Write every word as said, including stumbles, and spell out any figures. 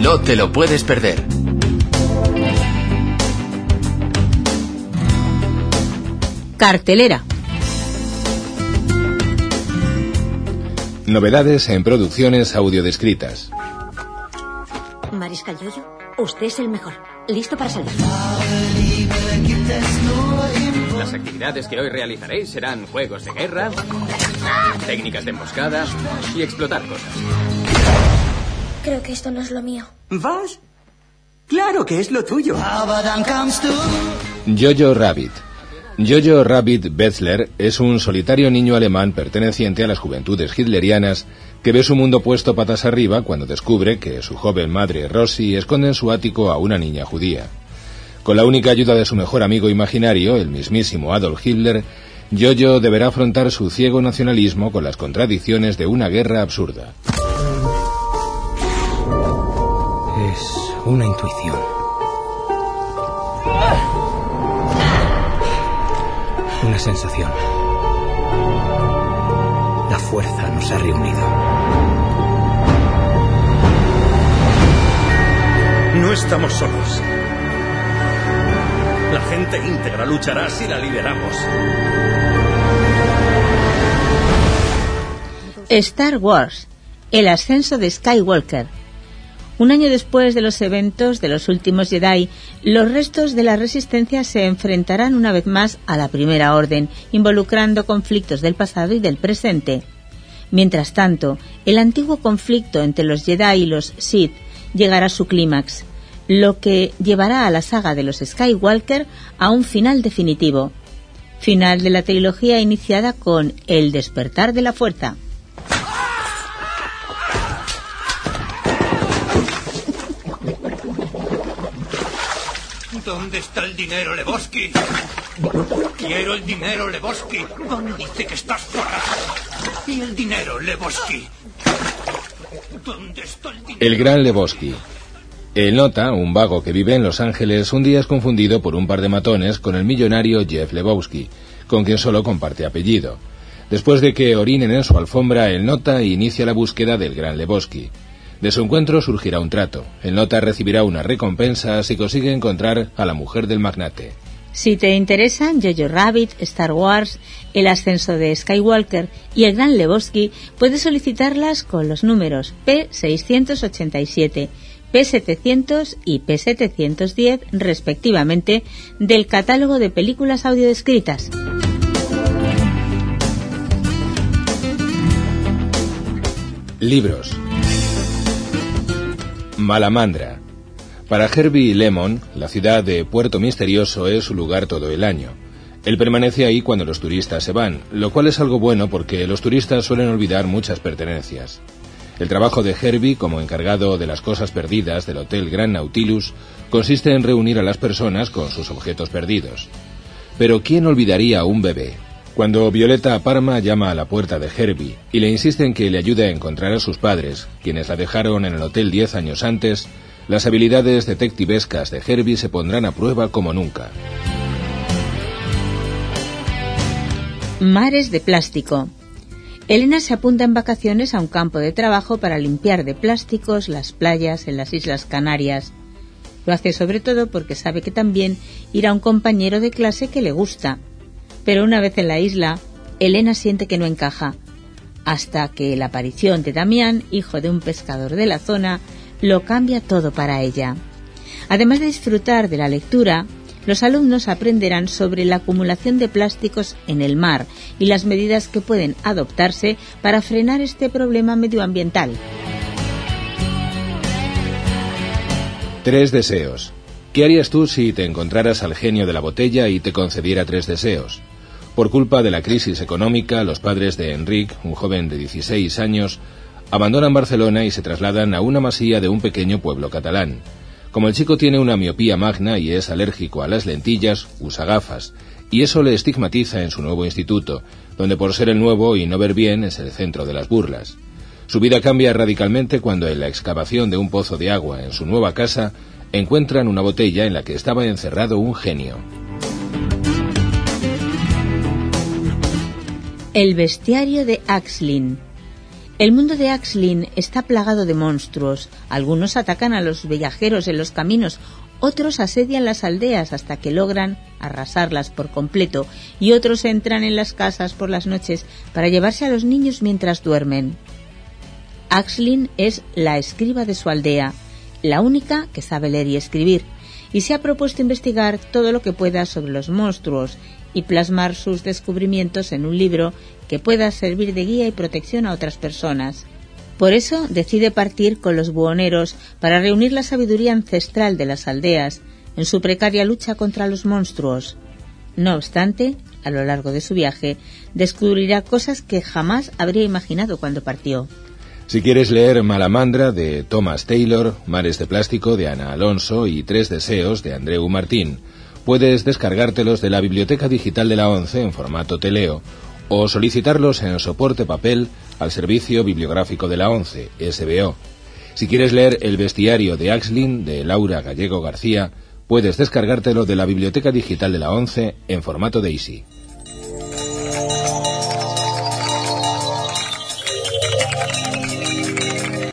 No te lo puedes perder. Cartelera. Novedades en producciones audiodescritas. Mariscal Yoyo, usted es el mejor. Listo para salir. Las actividades que hoy realizaréis serán juegos de guerra, técnicas de emboscada y explotar cosas. Creo que esto no es lo mío. ¿Vas? Claro que es lo tuyo. Jojo Rabbit. Jojo Rabbit Betzler es un solitario niño alemán perteneciente a las juventudes hitlerianas que ve su mundo puesto patas arriba cuando descubre que su joven madre Rosie esconde en su ático a una niña judía. Con la única ayuda de su mejor amigo imaginario, el mismísimo Adolf Hitler, Jojo deberá afrontar su ciego nacionalismo con las contradicciones de una guerra absurda. Es una intuición. Una sensación. La fuerza nos ha reunido. No estamos solos. La gente íntegra luchará si la lideramos. Star Wars, el ascenso de Skywalker. Un año después de los eventos de los últimos Jedi, los restos de la Resistencia se enfrentarán una vez más a la Primera Orden, involucrando conflictos del pasado y del presente. Mientras tanto, el antiguo conflicto entre los Jedi y los Sith llegará a su clímax, lo que llevará a la saga de los Skywalker a un final definitivo. Final de la trilogía iniciada con El despertar de la fuerza. ¿Dónde está el dinero, Lebowski? Quiero el dinero, Lebowski. ¿Dónde dice que estás forrado? ¿Y el dinero, Lebowski? ¿Dónde está el dinero? El gran Lebowski. El nota, un vago que vive en Los Ángeles, un día es confundido por un par de matones con el millonario Jeff Lebowski, con quien solo comparte apellido. Después de que orinen en su alfombra, el nota inicia la búsqueda del gran Lebowski. De su encuentro surgirá un trato. El nota recibirá una recompensa si consigue encontrar a la mujer del magnate. Si te interesan Jojo Rabbit, Star Wars, el ascenso de Skywalker y el gran Lebowski, puedes solicitarlas con los números P seiscientos ochenta y siete, P setecientos y P setecientos diez, respectivamente, del catálogo de películas audiodescritas. Libros. Malamandra. Para Herbie Lemon, la ciudad de Puerto Misterioso es su lugar todo el año. Él permanece ahí cuando los turistas se van, lo cual es algo bueno porque los turistas suelen olvidar muchas pertenencias. El trabajo de Herbie como encargado de las cosas perdidas del Hotel Grand Nautilus consiste en reunir a las personas con sus objetos perdidos. Pero ¿quién olvidaría a un bebé? Cuando Violeta Parma llama a la puerta de Herbie y le insiste en que le ayude a encontrar a sus padres, quienes la dejaron en el hotel diez años antes, las habilidades detectivescas de Herbie se pondrán a prueba como nunca. Mares de plástico. Elena se apunta en vacaciones a un campo de trabajo para limpiar de plásticos las playas en las Islas Canarias. Lo hace sobre todo porque sabe que también irá un compañero de clase que le gusta. Pero una vez en la isla, Elena siente que no encaja, hasta que la aparición de Damián, hijo de un pescador de la zona, lo cambia todo para ella. Además de disfrutar de la lectura, los alumnos aprenderán sobre la acumulación de plásticos en el mar y las medidas que pueden adoptarse para frenar este problema medioambiental. Tres deseos. ¿Qué harías tú si te encontraras al genio de la botella y te concediera tres deseos? Por culpa de la crisis económica, los padres de Enric, un joven de dieciséis años, abandonan Barcelona y se trasladan a una masía de un pequeño pueblo catalán. Como el chico tiene una miopía magna y es alérgico a las lentillas, usa gafas, y eso le estigmatiza en su nuevo instituto, donde por ser el nuevo y no ver bien es el centro de las burlas. Su vida cambia radicalmente cuando en la excavación de un pozo de agua en su nueva casa encuentran una botella en la que estaba encerrado un genio. El bestiario de Axlin. El mundo de Axlin está plagado de monstruos. Algunos atacan a los viajeros en los caminos, otros asedian las aldeas hasta que logran arrasarlas por completo, y otros entran en las casas por las noches para llevarse a los niños mientras duermen. Axlin es la escriba de su aldea, la única que sabe leer y escribir, y se ha propuesto investigar todo lo que pueda sobre los monstruos y plasmar sus descubrimientos en un libro que pueda servir de guía y protección a otras personas. Por eso decide partir con los buhoneros para reunir la sabiduría ancestral de las aldeas en su precaria lucha contra los monstruos. No obstante, a lo largo de su viaje, descubrirá cosas que jamás habría imaginado cuando partió. Si quieres leer Malamandra de Thomas Taylor, Mares de Plástico de Ana Alonso y Tres Deseos de Andreu Martín, puedes descargártelos de la Biblioteca Digital de la ONCE en formato Teleo o solicitarlos en soporte papel al Servicio Bibliográfico de la ONCE, S B O. Si quieres leer El bestiario de Axlin de Laura Gallego García, puedes descargártelo de la Biblioteca Digital de la ONCE en formato DAISY.